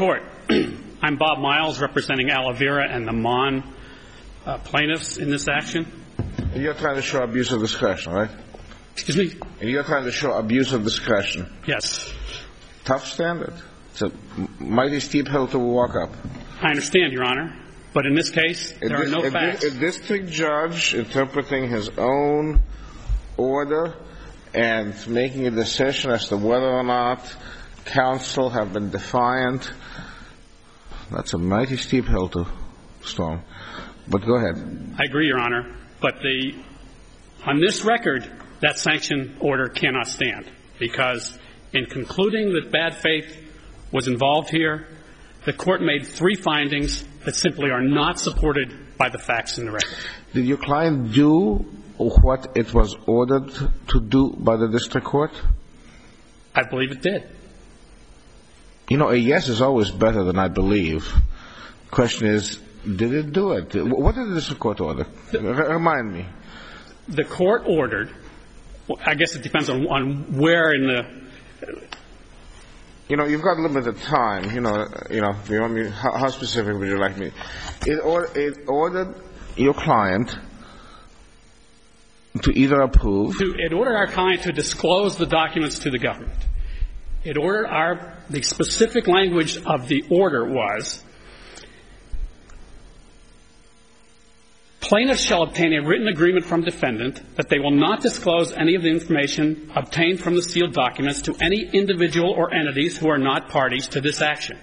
Court. I'm Bob Miles, representing Alavira and the Mon plaintiffs in this action. And you're trying to show abuse of discretion, right? Excuse me? And you're trying to show abuse of discretion. Yes. Tough standard. It's a mighty steep hill to walk up. I understand, Your Honor. But in this case, there are no facts. A district judge interpreting his own order and making a decision as to whether or not counsel have been defiant, that's a mighty steep hill to storm. But go ahead. I agree, Your Honor. But on this record, that sanction order cannot stand, because in concluding that bad faith was involved here, the Court made 3 findings that simply are not supported by the facts in the record. Did your client do what it was ordered to do by the district court? I believe it did. You know, a yes is always better than I believe. The question is, did it do it? What did the district court order? Remind me. The court ordered, I guess it depends on where in the... You know, you've got limited time. You want me, how specific would you like me? It ordered your client to either approve... It ordered our client to disclose the documents to the government. It ordered the specific language of the order was, plaintiffs shall obtain a written agreement from defendant that they will not disclose any of the information obtained from the sealed documents to any individual or entities who are not parties to this action.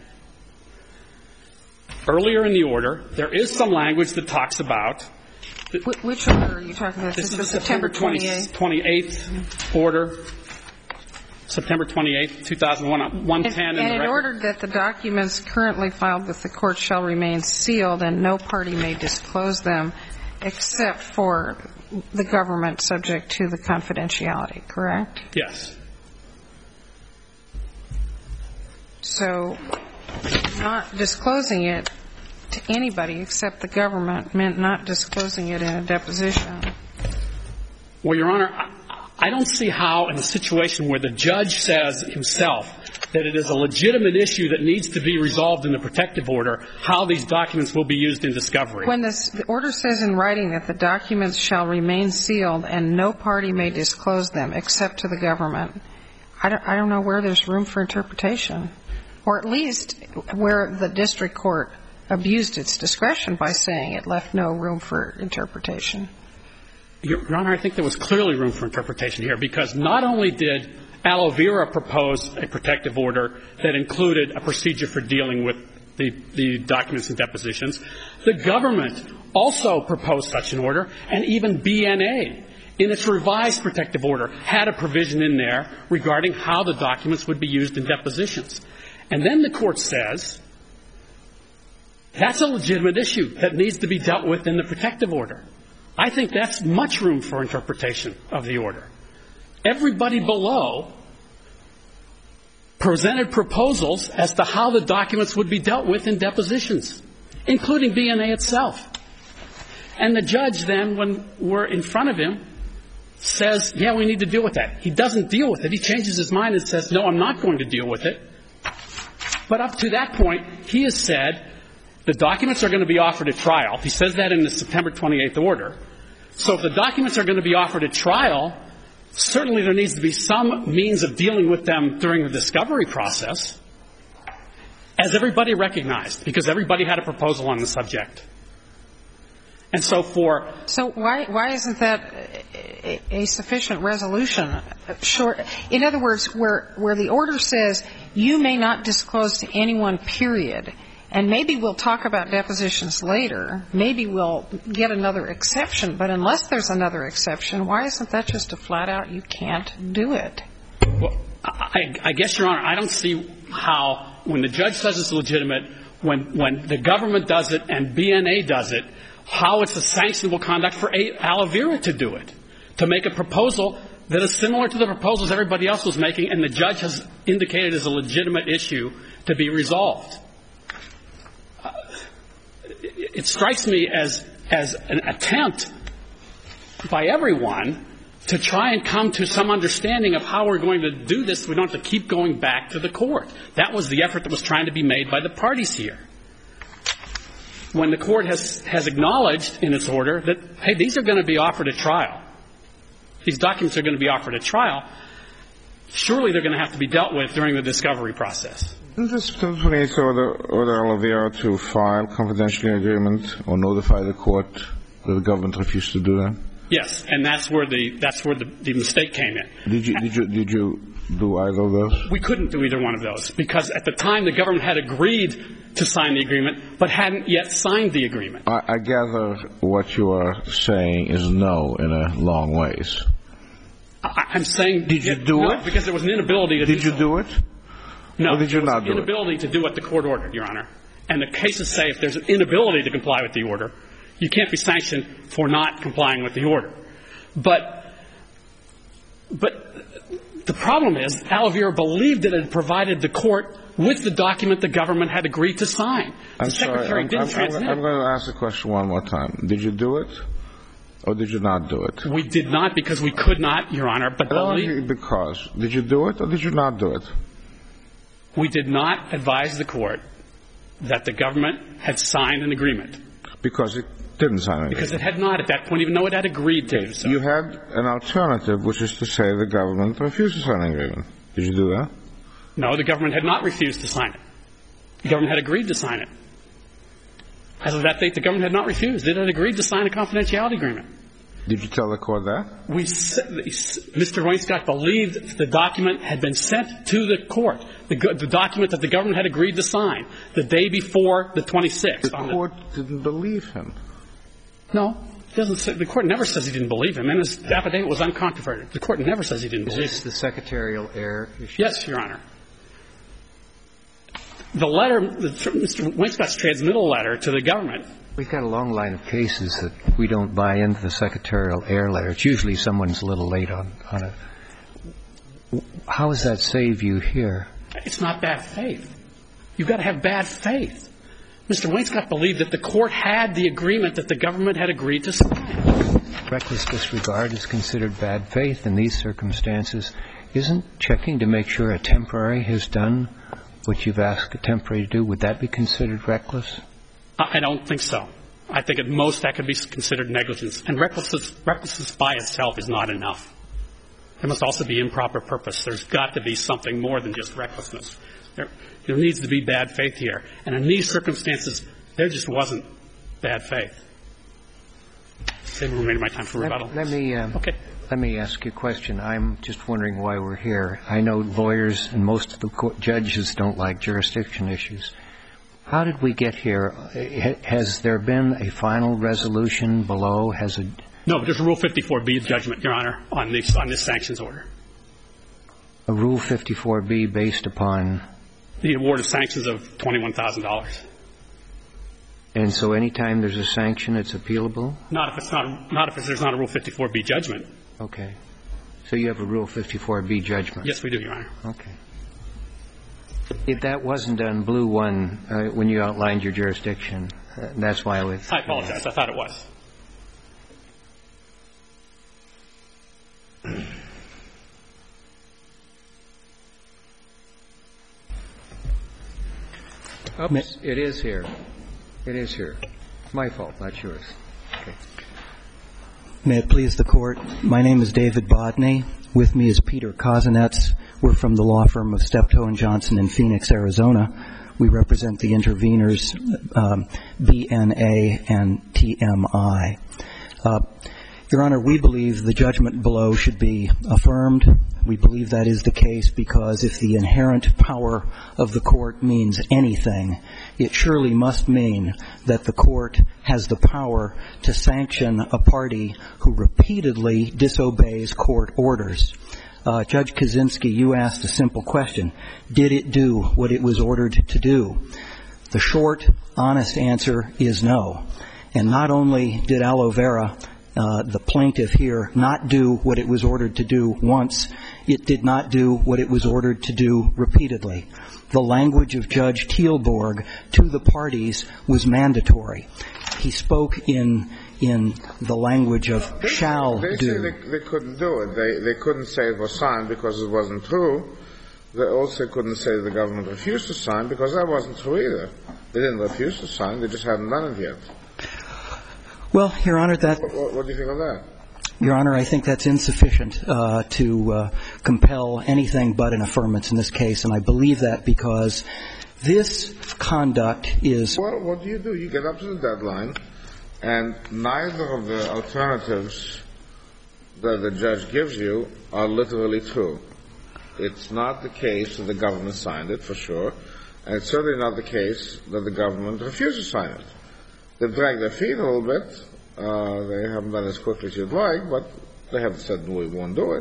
Earlier in the order, there is some language that talks about... Which order are you talking about? This is the September 28th order. September 28th, 2001, 110. And it ordered that the documents currently filed with the court shall remain sealed and no party may disclose them except for the government subject to the confidentiality, correct? Yes. So not disclosing it to anybody except the government meant not disclosing it in a deposition. Well, Your Honor, I don't see how in a situation where the judge says himself that it is a legitimate issue that needs to be resolved in the protective order, how these documents will be used in discovery. When the order says in writing that the documents shall remain sealed and no party may disclose them except to the government, I don't know where there's room for interpretation, or at least where the district court abused its discretion by saying it left no room for interpretation. Your Honor, I think there was clearly room for interpretation here, because not only did Alavira propose a protective order that included a procedure for dealing with the documents and depositions, the government also proposed such an order, and even BNA, in its revised protective order, had a provision in there regarding how the documents would be used in depositions. And then the court says that's a legitimate issue that needs to be dealt with in the protective order. I think that's much room for interpretation of the order. Everybody below presented proposals as to how the documents would be dealt with in depositions, including BNA itself. And the judge then, when we're in front of him, says, yeah, we need to deal with that. He doesn't deal with it. He changes his mind and says, no, I'm not going to deal with it. But up to that point, he has said the documents are going to be offered at trial. He says that in the September 28th order. So if the documents are going to be offered at trial, certainly there needs to be some means of dealing with them during the discovery process, as everybody recognized, because everybody had a proposal on the subject. And so why isn't that a sufficient resolution? In other words, where the order says you may not disclose to anyone, period, and maybe we'll talk about depositions later, maybe we'll get another exception, but unless there's another exception, why isn't that just a flat out you can't do it? Well, I guess, Your Honor, I don't see how, when the judge says it's legitimate, when the government does it and BNA does it, how it's a sanctionable conduct for Alavira to do it, to make a proposal that is similar to the proposals everybody else was making and the judge has indicated is a legitimate issue to be resolved. It strikes me as an attempt by everyone to try and come to some understanding of how we're going to do this. We don't have to keep going back to the court. That was the effort that was trying to be made by the parties here. When the court has acknowledged in its order that, hey, these are going to be offered at trial, these documents are going to be offered at trial, surely they're going to have to be dealt with during the discovery process. Isn't this permit order Oliveira to file confidentiality agreement or notify the court that the government refused to do that? Yes, and that's where the mistake came in. Did you do either of those? We couldn't do either one of those because at the time the government had agreed to sign the agreement but hadn't yet signed the agreement. I gather what you are saying is no in a long ways. I'm saying did you do it? Because there was an inability to do it. Did you do it? No, or did you not do it? There was an inability to do what the court ordered, Your Honor. And the cases say if there's an inability to comply with the order, you can't be sanctioned for not complying with the order. But the problem is Oliveira believed that it had provided the court with the document the government had agreed to sign. The Secretary didn't transmit it. I'm going to ask the question one more time. Did you do it or did you not do it? We did not because we could not, Your Honor. But because. Did you do it or did you not do it? We did not advise the court that the government had signed an agreement. Because it didn't sign it. Because it had not at that point, even though it had agreed to do so. You had an alternative, which is to say the government refused to sign an agreement. Did you do that? No, the government had not refused to sign it. The government had agreed to sign it. As of that date, the government had not refused. It had agreed to sign a confidentiality agreement. Did you tell the court that? Mr. Wainscott believed the document had been sent to the court, the document that the government had agreed to sign the day before the 26th. The court didn't believe him. No. The court never says he didn't believe him, and his affidavit was uncontroverted. The court never says he didn't believe him. Is this the secretarial error issue? Yes, Your Honor. The letter, Mr. Wainscott's transmittal letter to the government. We've got a long line of cases that we don't buy into the secretarial error letter. It's usually someone's a little late on it. How does that save you here? It's not bad faith. You've got to have bad faith. Mr. Wainscott believed that the court had the agreement that the government had agreed to sign. Reckless disregard is considered bad faith in these circumstances. Isn't checking to make sure a temporary has done what you've asked a temporary to do, would that be considered reckless? I don't think so. I think at most that could be considered negligence. And recklessness by itself is not enough. There must also be improper purpose. There's got to be something more than just recklessness. There needs to be bad faith here. And in these circumstances, there just wasn't bad faith. Save the remainder of my time for rebuttal. Let me ask you a question. I'm just wondering why we're here. I know lawyers and most of the judges don't like jurisdiction issues. How did we get here? Has there been a final resolution below? No, there's a Rule 54B judgment, Your Honor, on this sanctions order. A Rule 54B based upon? The award of sanctions of $21,000. And so any time there's a sanction, it's appealable? Not if there's not a Rule 54B judgment. Okay. So you have a Rule 54B judgment? Yes, we do, Your Honor. Okay. If that wasn't on Blue 1 when you outlined your jurisdiction, that's why I was... I apologize. I thought it was. Oops, it is here. It is here. My fault, not yours. Okay. May it please the Court. My name is David Bodney. With me is Peter Kozinets. We're from the law firm of Steptoe & Johnson in Phoenix, Arizona. We represent the interveners, BNA and TMI. Your Honor, we believe the judgment below should be affirmed. We believe that is the case because if the inherent power of the court means anything, it surely must mean that the court has the power to sanction a party who repeatedly disobeys court orders. Judge Kaczynski, you asked a simple question. Did it do what it was ordered to do? The short, honest answer is no. And not only did Oliveira, the plaintiff here, not do what it was ordered to do once, it did not do what it was ordered to do repeatedly. The language of Judge Teelborg to the parties was mandatory. He spoke in in the language of shall they do. Say they couldn't do it. They couldn't say it was signed because it wasn't true. They also couldn't say the government refused to sign because that wasn't true either. They didn't refuse to sign. They just hadn't done it yet. Well, Your Honor, that... What do you think of that? Your Honor, I think that's insufficient to compel anything but an affirmance in this case, and I believe that because this conduct is... Well, what do? You get up to the deadline, and neither of the alternatives that the judge gives you are literally true. It's not the case that the government signed it, for sure, and it's certainly not the case that the government refused to sign it. They've dragged their feet a little bit. They haven't done it as quickly as you'd like, but they haven't said, no, we won't do it.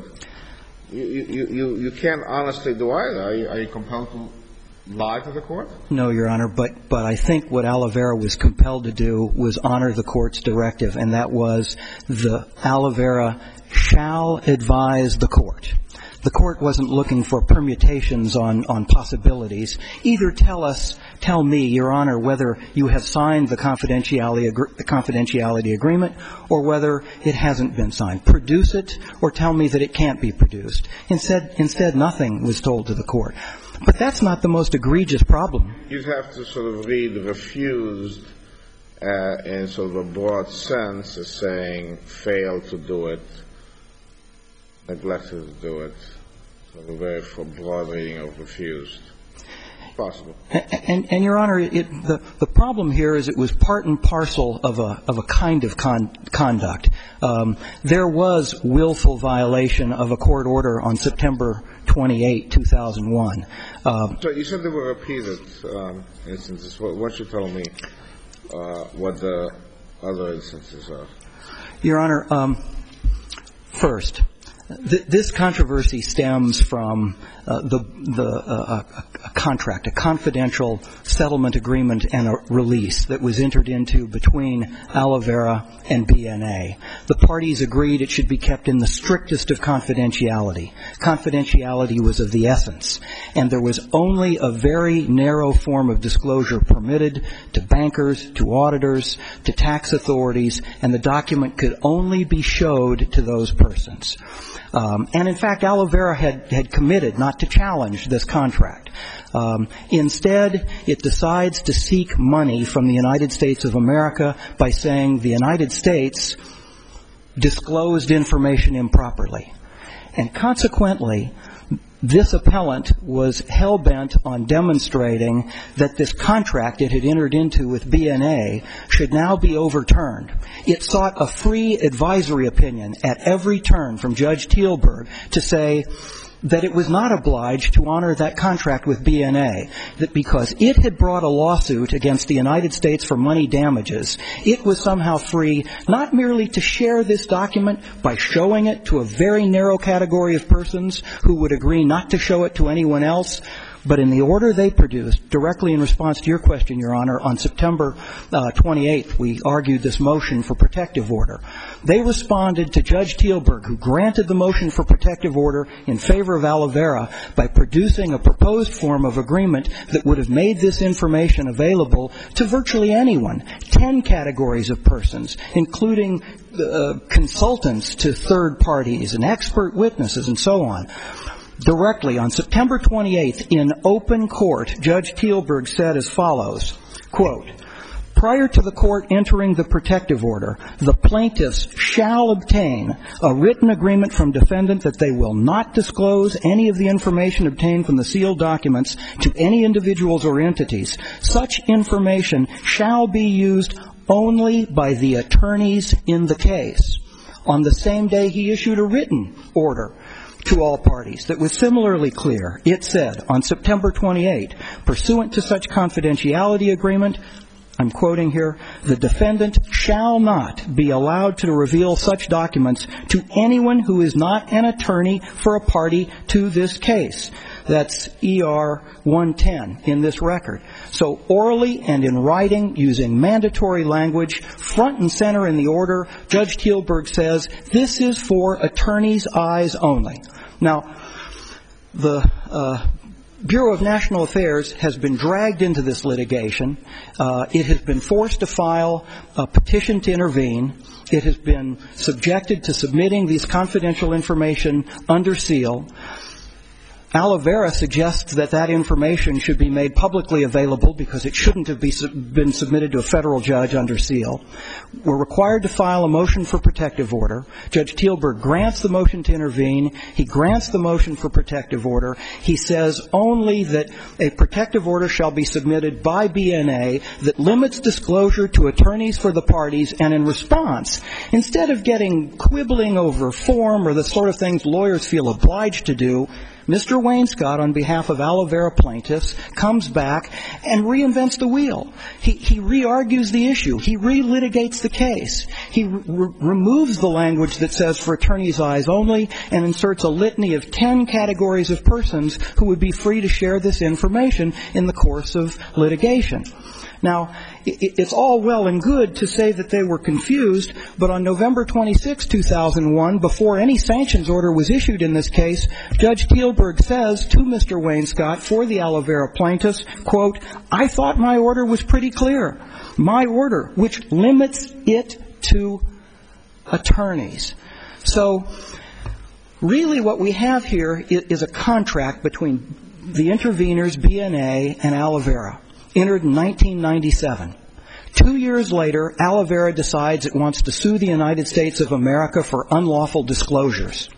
You can't honestly do either. Are you compelled to lie to the court? No, Your Honor, but I think what Oliveira was compelled to do was honor the court's directive, and that was the Oliveira shall advise the court. The court wasn't looking for permutations on possibilities. Either tell me, Your Honor, whether you have signed the confidentiality agreement or whether it hasn't been signed. Produce it or tell me that it can't be produced. Instead, nothing was told to the court. But that's not the most egregious problem. You'd have to sort of read refused in sort of a broad sense as saying failed to do it, neglected to do it. So a very broad reading of refused. Possible. And Your Honor, the problem here is it was part and parcel of a kind of conduct. There was willful violation of a court order on September 28, 2001. So you said there were repeated instances. Why don't you tell me what the other instances are? Your Honor, first, this controversy stems from a contract, a confidential settlement agreement and a release that was entered into between Oliveira and BNA. The parties agreed it should be kept in the strictest of confidentiality. Confidentiality was of the essence, and there was only a very narrow form of disclosure permitted to bankers, to auditors, to tax authorities, and the document could only be showed to those persons. And in fact, Oliveira had committed not to challenge this contract. Instead, it decides to seek money from the United States of America by saying the United States disclosed information improperly. And consequently, this appellant was hell-bent on demonstrating that this contract it had entered into with BNA should now be overturned. It sought a free advisory opinion at every turn from Judge Teelberg to say that it was not obliged to honor that contract with BNA, that because it had brought a lawsuit against the United States for money damages, it was somehow free not merely to share this document by showing it to a very narrow category of persons who would agree not to show it to anyone else, but in the order they produced, directly in response to your question, Your Honor, on September 28th, we argued this motion for protective order. They responded to Judge Teelberg, who granted the motion for protective order in favor of Oliveira by producing a proposed form of agreement that would have made this information available to virtually anyone, 10 categories of persons, including consultants to third parties and expert witnesses and so on. Directly on September 28th, in open court, Judge Teelberg said as follows, quote, prior to the court entering the protective order, the plaintiffs shall obtain a written agreement from defendant that they will not disclose any of the information obtained from the sealed documents to any individuals or entities. Such information shall be used only by the attorneys in the case. On the same day, he issued a written order to all parties that was similarly clear. It said on September 28, pursuant to such confidentiality agreement, I'm quoting here, the defendant shall not be allowed to reveal such documents to anyone who is not an attorney for a party to this case. That's ER 110 in this record. So orally and in writing, using mandatory language, front and center in the order, Judge Teelberg says this is for attorneys' eyes only. Now, the Bureau of National Affairs has been dragged into this litigation. It has been forced to file a petition to intervene. It has been subjected to submitting these confidential information under seal. Alavera suggests that that information should be made publicly available because it shouldn't have been submitted to a federal judge under seal. We're required to file a motion for protective order. Judge Teelberg grants the motion to intervene. He grants the motion for protective order. He says only that a protective order shall be submitted by BNA that limits disclosure to attorneys for the parties, and in response, instead of getting quibbling over form or the sort of things lawyers feel obliged to do, Mr. Wainscott, on behalf of Alavera plaintiffs, comes back and reinvents the wheel. He re-argues the issue. He re-litigates the case. He removes the language that says for attorneys' eyes only and inserts a litany of 10 categories of persons who would be free to share this information in the course of litigation. Now, it's all well and good to say that they were confused, but on November 26, 2001, before any sanctions order was issued in this case, Judge Teelberg says to Mr. Wainscott for the Alavera plaintiffs, quote, "I thought my order was pretty clear. My order, which limits it to attorneys." So really what we have here is a contract between the interveners, BNA, and Alavera, entered in 1997. 2 years later, Alavera decides it wants to sue the United States of America for unlawful disclosures.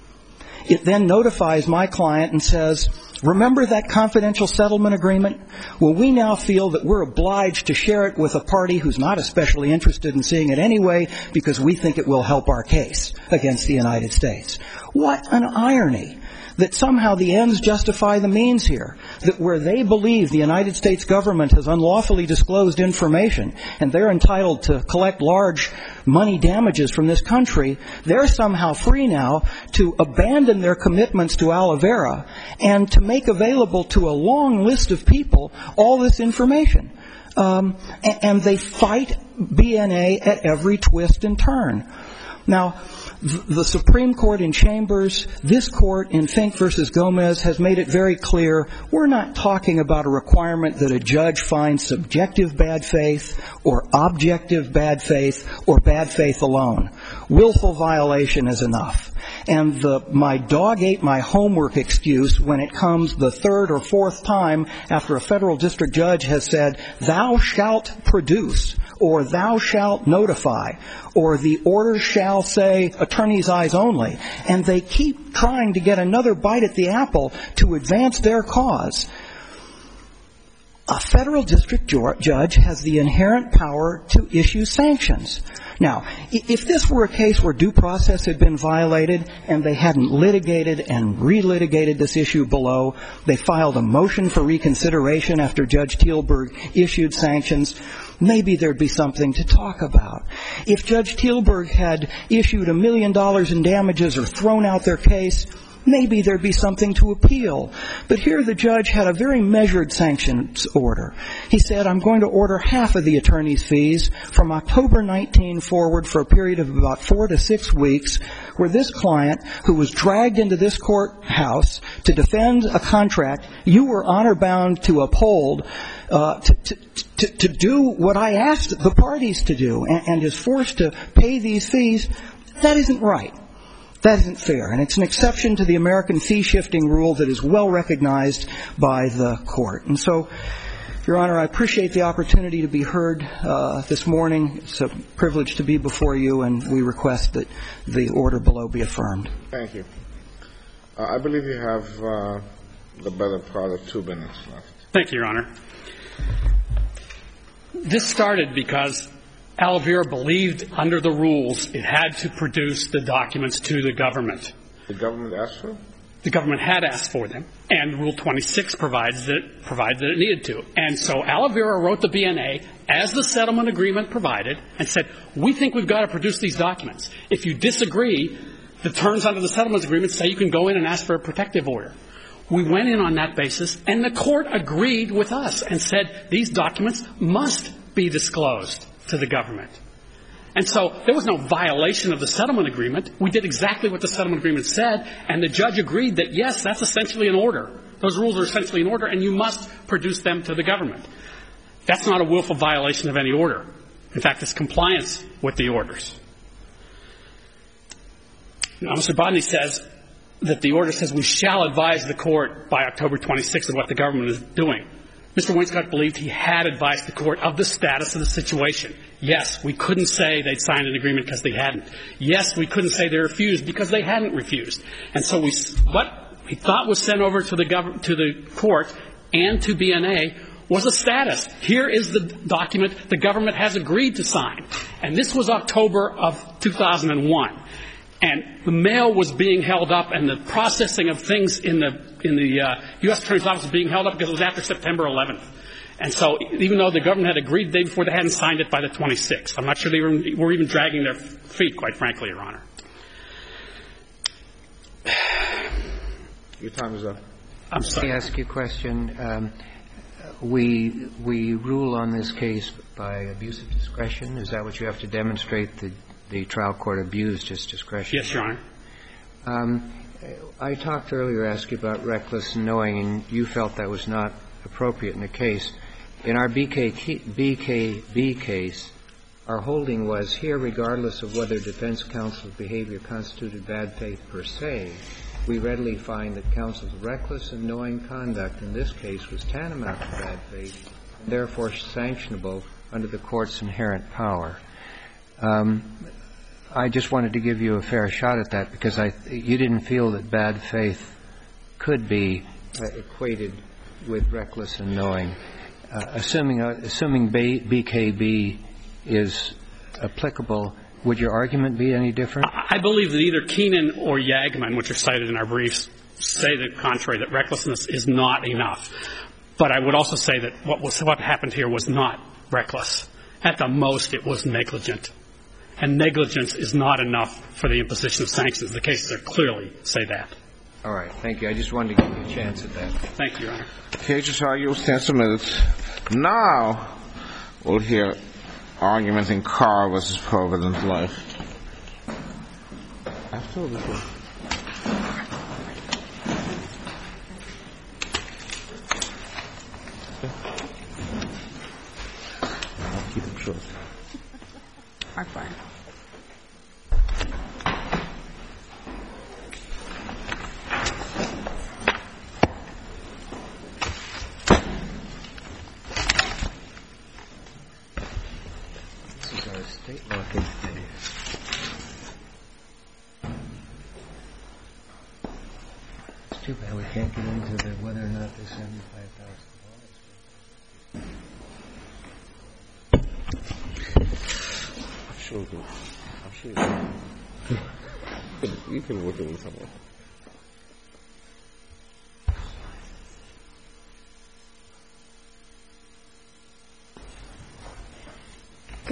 It then notifies my client and says, "Remember that confidential settlement agreement? Well, we now feel that we're obliged to share it with a party who's not especially interested in seeing it anyway because we think it will help our case against the United States." What an irony that somehow the ends justify the means here, that where they believe the United States government has unlawfully disclosed information and they're entitled to collect large money damages from this country, they're somehow free now to abandon their commitments to Alavera and to make available to a long list of people all this information. And they fight BNA at every twist and turn. Now, the Supreme Court in Chambers, this court in Fink versus Gomez has made it very clear we're not talking about a requirement that a judge find subjective bad faith or objective bad faith or bad faith alone. Willful violation is enough. And my dog ate my homework excuse when it comes the third or fourth time after a federal district judge has said, "Thou shalt produce," or "Thou shalt notify," or "The order shall say attorney's eyes only," and they keep trying to get another bite at the apple to advance their cause. A federal district judge has the inherent power to issue sanctions. Now, if this were a case where due process had been violated and they hadn't litigated and relitigated this issue below, they filed a motion for reconsideration after Judge Teelberg issued sanctions, maybe there'd be something to talk about. If Judge Teelberg had issued $1 million in damages or thrown out their case, maybe there'd be something to appeal. But here the judge had a very measured sanctions order. He said, "I'm going to order half of the attorney's fees from October 19 forward for a period of about 4 to 6 weeks, where this client, who was dragged into this courthouse to defend a contract you were honor-bound to uphold, to do what I asked the parties to do, and is forced to pay these fees." That isn't right. That isn't fair, and it's an exception to the American fee-shifting rule that is well recognized by the court. And so, Your Honor, I appreciate the opportunity to be heard this morning. It's a privilege to be before you, and we request that the order below be affirmed. Thank you. I believe you have the better part of 2 minutes left. Thank you, Your Honor. This started because Alavera believed under the rules it had to produce the documents to the government. The government asked for them? The government had asked for them, and Rule 26 provides that it needed to. And so Alavera wrote the BNA, as the settlement agreement provided, and said, "We think we've got to produce these documents. If you disagree, the terms under the settlement agreement say you can go in and ask for a protective order." We went in on that basis, and the court agreed with us and said these documents must be disclosed to the government. And so there was no violation of the settlement agreement. We did exactly what the settlement agreement said, and the judge agreed that, yes, that's essentially an order. Those rules are essentially in order, and you must produce them to the government. That's not a willful violation of any order. In fact, it's compliance with the orders. Now, Mr. Bodney says that the order says we shall advise the court by October 26th of what the government is doing. Mr. Wainscott believed he had advised the court of the status of the situation. Yes, we couldn't say they'd signed an agreement because they hadn't. Yes, we couldn't say they refused because they hadn't refused. And so what we thought was sent over to the court and to BNA was a status. Here is the document the government has agreed to sign. And this was October of 2001. And the mail was being held up, and the processing of things in the U.S. Attorney's Office was being held up because it was after September 11th. And so even though the government had agreed the day before, they hadn't signed it by the 26th. I'm not sure they were even dragging their feet, quite frankly, Your Honor. Your time is up. I'm sorry. Let me ask you a question. We rule on this case by abuse of discretion. Is that what you have to demonstrate, the trial court abused its discretion? Yes, Your Honor. I talked earlier, asked you about reckless knowing, and you felt that was not appropriate in the case. In our BKB case, our holding was here, regardless of whether defense counsel's behavior constituted bad faith per se, we readily find that counsel's reckless and knowing conduct in this case was tantamount to bad faith, and therefore sanctionable under the court's inherent power. I just wanted to give you a fair shot at that because you didn't feel that bad faith could be equated with reckless and knowing. Assuming BKB is applicable, would your argument be any different? I believe that either Keenan or Yagman, which are cited in our briefs, say the contrary, that recklessness is not enough. But I would also say that what happened here was not reckless. At the most, it was negligent. And negligence is not enough for the imposition of sanctions. The cases are clearly say that. All right. Thank you. I just wanted to give you a chance at that. Thank you, Your Honor. The case just argued 10 minutes. Now we'll hear argument in Carr versus Provident Life. Absolutely. I'll keep it short. I'm fine. This is our state law case. It's too bad we can't get into the whether or not there's $75,000. I'm sure you can work it with someone.